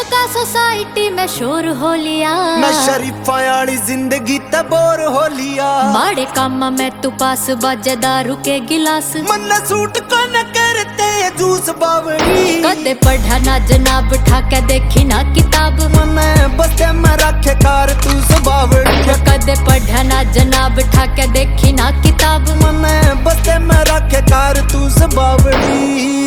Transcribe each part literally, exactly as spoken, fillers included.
का सोसाइटी में शोर हो लिया, मैं शरीफा वाली जिंदगी ते बोर हो लिया। माड़े काम में तू पास बाजे दारू के गिलास, मन सूट को न करते जूस बावड़ी। कदे पढ़ा ना जनाब ठाके देखी ना किताब, मन बस्ते में रखे कार तू बावड़ी। कदे पढ़ा ना जनाब ठाके देखी ना किताब, मन बस्ते में रखे कार तू बावड़ी।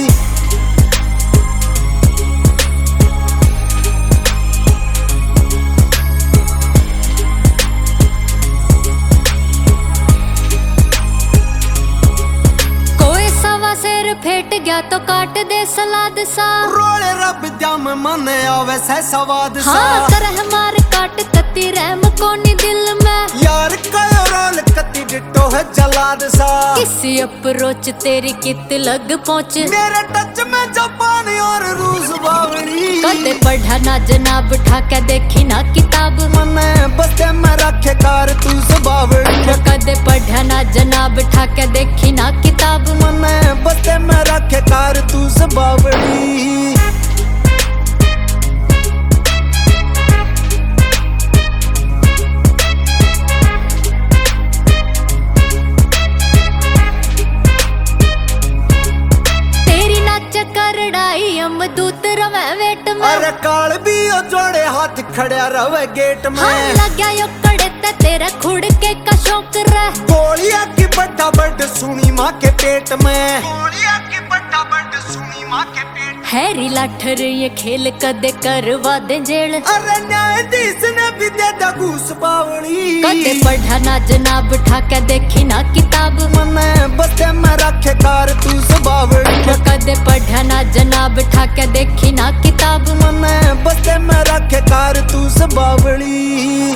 फेट गया तो काट दे सलाद सा, रोले रब जाम मन आवे से सवाद सा। हाँ तरह मार काट कती रहम कोनी दिल में, यार कयो रोल कती डिटो है जलाद सा। किसी अप्रोच तेरी कित लग पहुंच, मेरे टच में जापान और रूस बावड़ी। कदे पढ़ा ना जनाब ठाके देखी ना किताब, मन बस्ते में रखे कार तू बावड़ी। कदे पढ़ा ना जनाब ठाके देखी ना किताब, मन बस्ते में रखे कार तू बावड़ी। तेरी नाच करड़ाई हम दूत रवे वेट में, अरे काल भी ओ जोड़े हाथ खड़े रवे गेट में। हाँ लग गया यो कड़े ते तेरा खुड़ के का शौक रह, गोलियां की बड्डा बड्ड सुनी माँ के पेट में। गोलियां की बड्डा बड्ड सुनी माँ के पेट। हैरी लाठर ये खेल कदे करवा दे जेल, अरे न्यायाधीश ने भी दे दा घूस बावड़ी। कदे पढ़ा ना जनाब ठाके देखी ना किताब, मन बस्ते में रखे कार तू बावड़ी। कदे पढ़ा ना जनाब ठाके देखी ना किताब, मन बस्ते में रखे कार तू बावड़ी।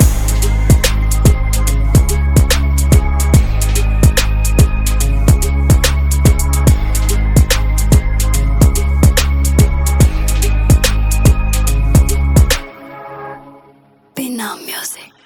बिना म्यूजिक।